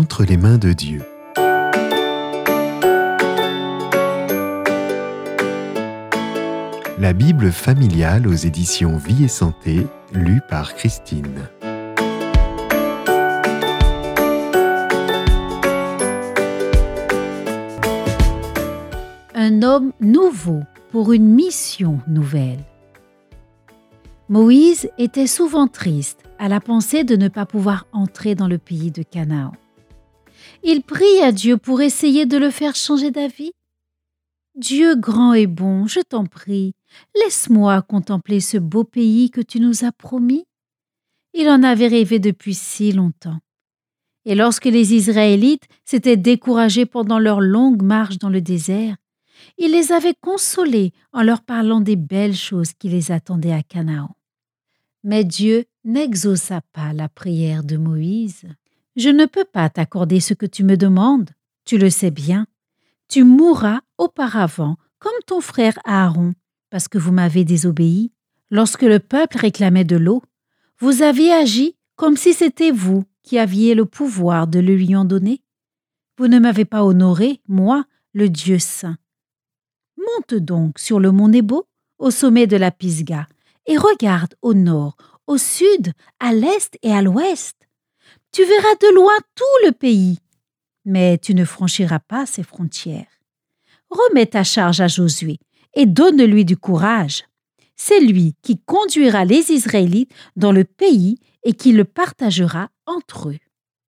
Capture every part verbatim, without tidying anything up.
entre les mains de Dieu. La Bible familiale aux éditions Vie et Santé, lue par Christine. Un homme nouveau pour une mission nouvelle. Moïse était souvent triste à la pensée de ne pas pouvoir entrer dans le pays de Canaan. Il prie à Dieu pour essayer de le faire changer d'avis. « Dieu grand et bon, je t'en prie, laisse-moi contempler ce beau pays que tu nous as promis. » Il en avait rêvé depuis si longtemps. Et lorsque les Israélites s'étaient découragés pendant leur longue marche dans le désert, il les avait consolés en leur parlant des belles choses qui les attendaient à Canaan. Mais Dieu n'exauça pas la prière de Moïse. « Je ne peux pas t'accorder ce que tu me demandes, tu le sais bien. Tu mourras auparavant comme ton frère Aaron, parce que vous m'avez désobéi. Lorsque le peuple réclamait de l'eau, vous aviez agi comme si c'était vous qui aviez le pouvoir de le lui en donner. Vous ne m'avez pas honoré, moi, le Dieu saint. Monte donc sur le mont Nebo, au sommet de la Pisga, et regarde au nord, au sud, à l'est et à l'ouest. Tu verras de loin tout le pays, mais tu ne franchiras pas ses frontières. Remets ta charge à Josué et donne-lui du courage. C'est lui qui conduira les Israélites dans le pays et qui le partagera entre eux. »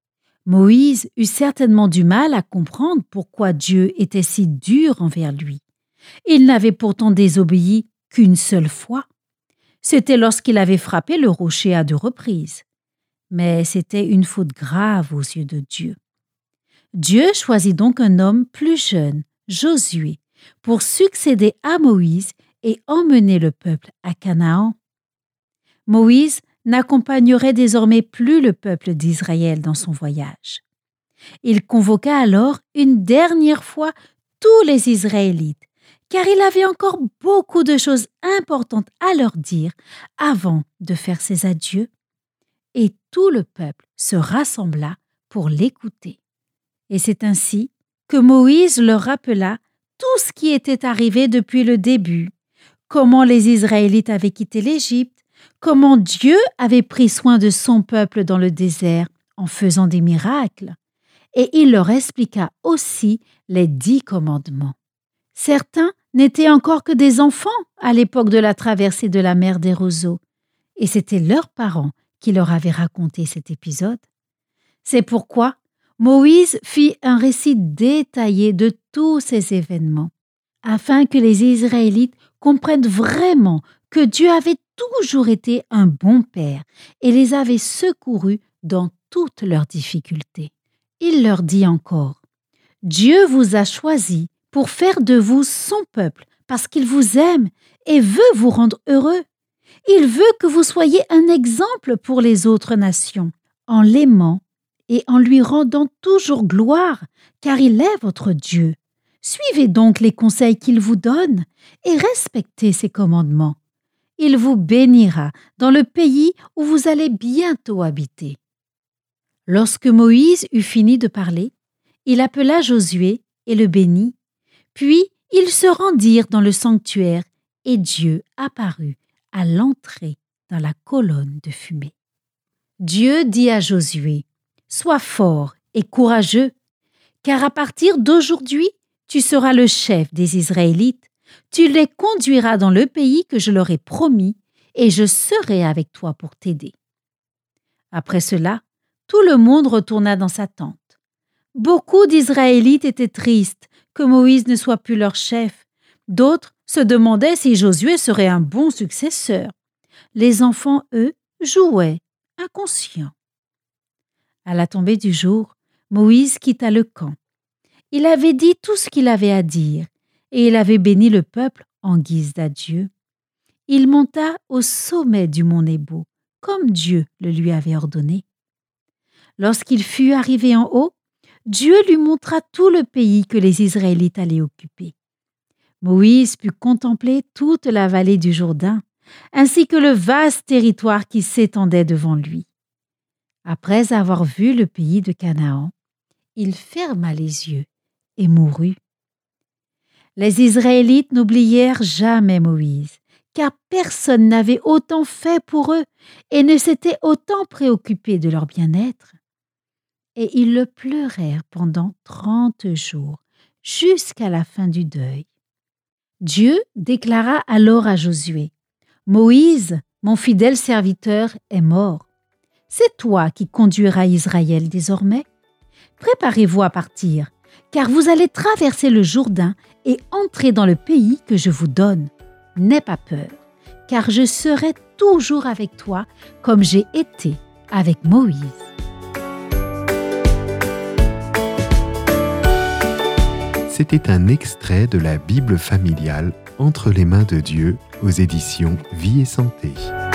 Moïse eut certainement du mal à comprendre pourquoi Dieu était si dur envers lui. Il n'avait pourtant désobéi qu'une seule fois. C'était lorsqu'il avait frappé le rocher à deux reprises. Mais c'était une faute grave aux yeux de Dieu. Dieu choisit donc un homme plus jeune, Josué, pour succéder à Moïse et emmener le peuple à Canaan. Moïse n'accompagnerait désormais plus le peuple d'Israël dans son voyage. Il convoqua alors une dernière fois tous les Israélites, car il avait encore beaucoup de choses importantes à leur dire avant de faire ses adieux. Et tout le peuple se rassembla pour l'écouter. Et c'est ainsi que Moïse leur rappela tout ce qui était arrivé depuis le début, comment les Israélites avaient quitté l'Égypte, comment Dieu avait pris soin de son peuple dans le désert en faisant des miracles, et il leur expliqua aussi les dix commandements. Certains n'étaient encore que des enfants à l'époque de la traversée de la mer des roseaux, et c'étaient leurs parents qui leur avaient raconté cet épisode. C'est pourquoi Moïse fit un récit détaillé de tous ces événements, afin que les Israélites comprennent vraiment que Dieu avait toujours été un bon père et les avait secourus dans toutes leurs difficultés. Il leur dit encore : « Dieu vous a choisis pour faire de vous son peuple, parce qu'il vous aime et veut vous rendre heureux. Il veut que vous soyez un exemple pour les autres nations, en l'aimant et en lui rendant toujours gloire, car il est votre Dieu. Suivez donc les conseils qu'il vous donne et respectez ses commandements. Il vous bénira dans le pays où vous allez bientôt habiter. » Lorsque Moïse eut fini de parler, il appela Josué et le bénit. Puis ils se rendirent dans le sanctuaire et Dieu apparut à l'entrée dans la colonne de fumée. Dieu dit à Josué : « Sois fort et courageux, car à partir d'aujourd'hui, tu seras le chef des Israélites. Tu les conduiras dans le pays que je leur ai promis, et je serai avec toi pour t'aider. » Après cela, tout le monde retourna dans sa tente. Beaucoup d'Israélites étaient tristes que Moïse ne soit plus leur chef. D'autres se demandaient si Josué serait un bon successeur. Les enfants, eux, jouaient, inconscients. À la tombée du jour, Moïse quitta le camp. Il avait dit tout ce qu'il avait à dire et il avait béni le peuple en guise d'adieu. Il monta au sommet du mont Nebo, comme Dieu le lui avait ordonné. Lorsqu'il fut arrivé en haut, Dieu lui montra tout le pays que les Israélites allaient occuper. Moïse put contempler toute la vallée du Jourdain, ainsi que le vaste territoire qui s'étendait devant lui. Après avoir vu le pays de Canaan, il ferma les yeux et mourut. Les Israélites n'oublièrent jamais Moïse, car personne n'avait autant fait pour eux et ne s'était autant préoccupé de leur bien-être. Et ils le pleurèrent pendant trente jours, jusqu'à la fin du deuil. Dieu déclara alors à Josué, « Moïse, mon fidèle serviteur, est mort. C'est toi qui conduiras Israël désormais. Préparez-vous à partir, car vous allez traverser le Jourdain et entrer dans le pays que je vous donne. N'aie pas peur, car je serai toujours avec toi, comme j'ai été avec Moïse. » C'était un extrait de la Bible familiale Entre les mains de Dieu aux éditions Vie et Santé.